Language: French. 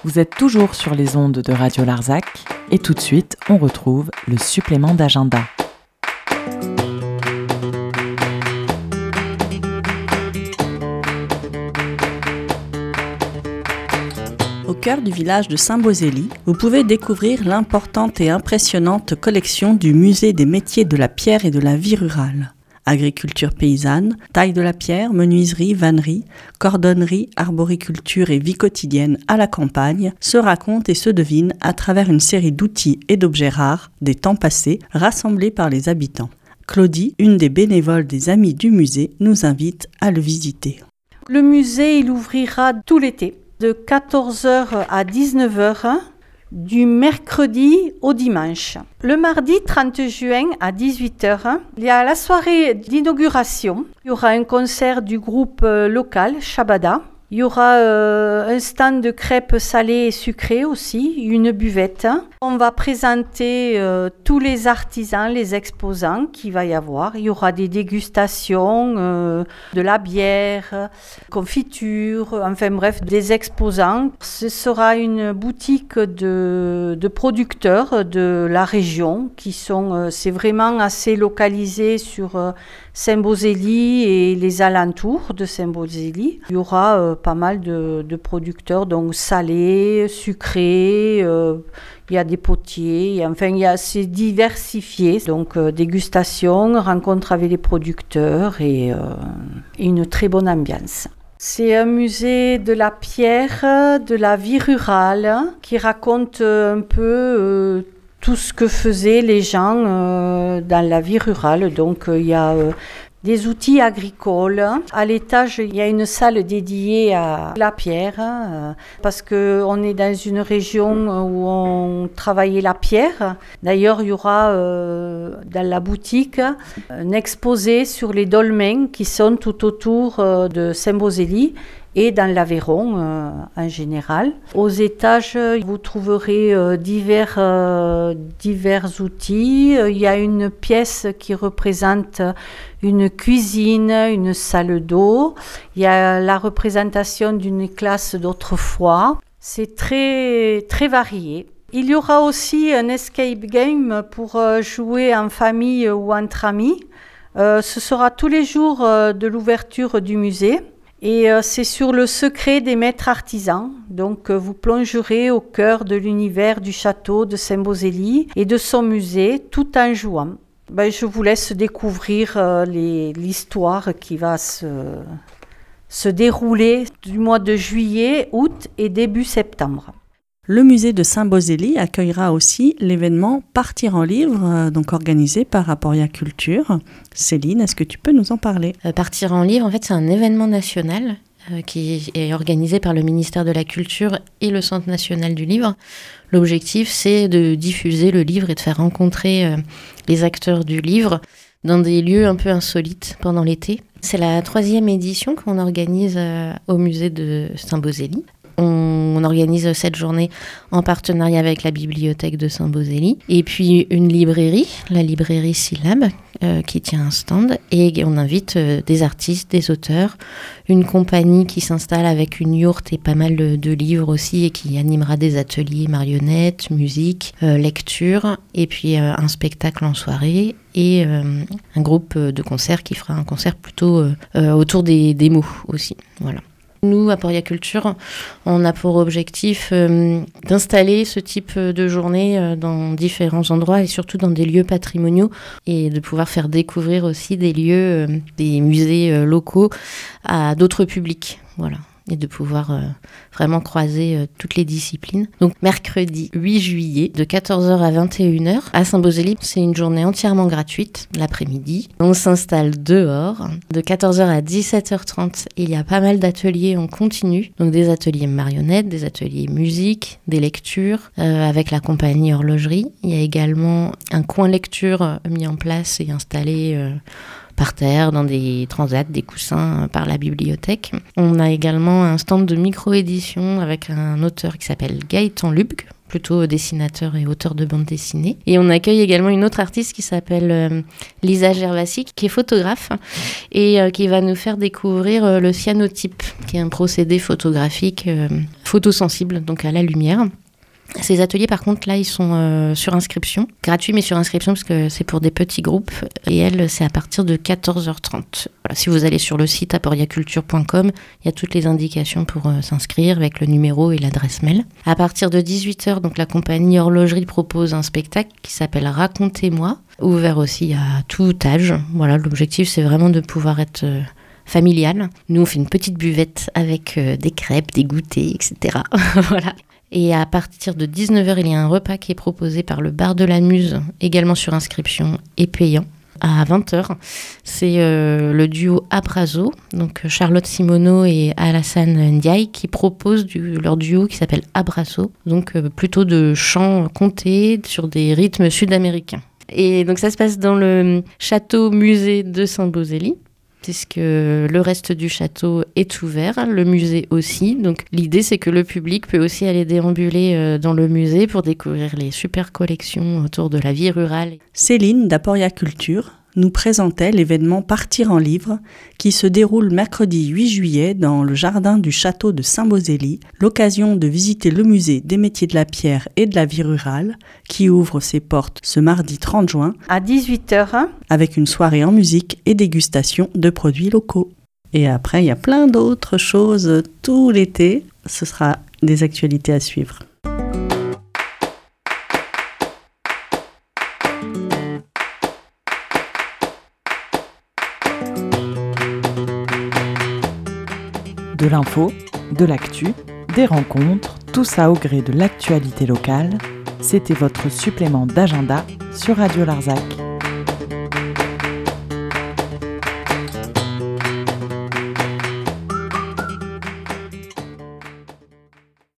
Vous êtes toujours sur les ondes de Radio Larzac et tout de suite, on retrouve le supplément d'agenda. Au cœur du village de Saint-Beauzély, vous pouvez découvrir l'importante et impressionnante collection du musée des métiers de la pierre et de la vie rurale. Agriculture paysanne, taille de la pierre, menuiserie, vannerie, cordonnerie, arboriculture et vie quotidienne à la campagne se racontent et se devinent à travers une série d'outils et d'objets rares des temps passés rassemblés par les habitants. Claudie, une des bénévoles des Amis du musée, nous invite à le visiter. Le musée, il ouvrira tout l'été, de 14h à 19h, du mercredi au dimanche. Le mardi 30 juin à 18h, il y a la soirée d'inauguration. Il y aura un concert du groupe local, Shabada. Il y aura un stand de crêpes salées et sucrées aussi, une buvette. On va présenter tous les artisans, les exposants qu'il va y avoir. Il y aura des dégustations, de la bière, confiture, enfin bref, des exposants. Ce sera une boutique de producteurs de la région qui sont, c'est vraiment assez localisé sur Saint-Beauzély et les alentours de Saint-Beauzély. Il y aura pas mal de producteurs, donc salés, sucrés, il y a des potiers, c'est diversifié. Donc dégustation, rencontre avec les producteurs et une très bonne ambiance. C'est un musée de la pierre, de la vie rurale, qui raconte un peu tout ce que faisaient les gens dans la vie rurale. Donc il y a des outils agricoles. À l'étage, il y a une salle dédiée à la pierre parce qu'on est dans une région où on travaillait la pierre. D'ailleurs, il y aura dans la boutique un exposé sur les dolmens qui sont tout autour de Saint-Beauzély et dans l'Aveyron en général. Aux étages, vous trouverez divers outils. Il y a une pièce qui représente une cuisine, une salle d'eau. Il y a la représentation d'une classe d'autrefois. C'est très, très varié. Il y aura aussi un escape game pour jouer en famille ou entre amis. Ce sera tous les jours de l'ouverture du musée. Et c'est sur le secret des maîtres artisans. Donc vous plongerez au cœur de l'univers du château de Saint-Beauzély et de son musée tout en jouant. Je vous laisse découvrir l'histoire qui va se dérouler du mois de juillet, août et début septembre. Le musée de Saint-Beauzély accueillera aussi l'événement Partir en livre, donc organisé par Aporia Culture. Céline, est-ce que tu peux nous en parler ? Partir en livre, en fait, c'est un événement national qui est organisé par le ministère de la Culture et le Centre national du livre. L'objectif, c'est de diffuser le livre et de faire rencontrer les acteurs du livre dans des lieux un peu insolites pendant l'été. C'est la 3e édition qu'on organise au musée de Saint-Beauzély. On organise cette journée en partenariat avec la bibliothèque de Saint-Beauzély et puis une librairie, la librairie Syllab, qui tient un stand, et on invite des artistes, des auteurs, une compagnie qui s'installe avec une yourte et pas mal de livres aussi et qui animera des ateliers marionnettes, musique, lecture et puis un spectacle en soirée et un groupe de concert qui fera un concert plutôt autour des mots aussi. Voilà. Nous, à Aporia Culture, on a pour objectif d'installer ce type de journée dans différents endroits et surtout dans des lieux patrimoniaux et de pouvoir faire découvrir aussi des lieux, des musées locaux à d'autres publics. Voilà. Et de pouvoir vraiment croiser toutes les disciplines. Donc mercredi 8 juillet de 14h à 21h à Saint-Beauzély, c'est une journée entièrement gratuite l'après-midi. On s'installe dehors. De 14h à 17h30, il y a pas mal d'ateliers en continu. Donc des ateliers marionnettes, des ateliers musique, des lectures avec la compagnie Horlogerie. Il y a également un coin lecture mis en place et installé par terre, dans des transats, des coussins par la bibliothèque. On a également un stand de micro-édition avec un auteur qui s'appelle Gaëtan Lubg, plutôt dessinateur et auteur de bande dessinée. Et on accueille également une autre artiste qui s'appelle Lisa Gervasi, qui est photographe et qui va nous faire découvrir le cyanotype, qui est un procédé photographique photosensible, donc à la lumière. Ces ateliers, par contre, là, ils sont sur inscription, gratuits, mais sur inscription, parce que c'est pour des petits groupes. Et elle, c'est à partir de 14h30. Voilà, si vous allez sur le site aporiaculture.com, il y a toutes les indications pour s'inscrire, avec le numéro et l'adresse mail. À partir de 18h, donc, la compagnie Horlogerie propose un spectacle qui s'appelle Racontez-moi, ouvert aussi à tout âge. Voilà, l'objectif, c'est vraiment de pouvoir être familial. Nous, on fait une petite buvette avec des crêpes, des goûters, etc. Voilà. Et à partir de 19h, il y a un repas qui est proposé par le Bar de la Muse, également sur inscription et payant. À 20h, c'est le duo Abrazo, donc Charlotte Simoneau et Alassane Ndiaye, qui proposent leur duo qui s'appelle Abrazo, donc plutôt de chants contés sur des rythmes sud-américains. Et donc ça se passe dans le château-musée de Saint-Bosely, puisque le reste du château est ouvert, le musée aussi. Donc l'idée, c'est que le public peut aussi aller déambuler dans le musée pour découvrir les super collections autour de la vie rurale. Céline d'Aporia Culture nous présentait l'événement Partir en livre qui se déroule mercredi 8 juillet dans le jardin du château de Saint-Bosely, l'occasion de visiter le musée des métiers de la pierre et de la vie rurale qui ouvre ses portes ce mardi 30 juin à 18h avec une soirée en musique et dégustation de produits locaux. Et après, il y a plein d'autres choses tout l'été. Ce sera des actualités à suivre. De l'info, de l'actu, des rencontres, tout ça au gré de l'actualité locale. C'était votre supplément d'agenda sur Radio Larzac.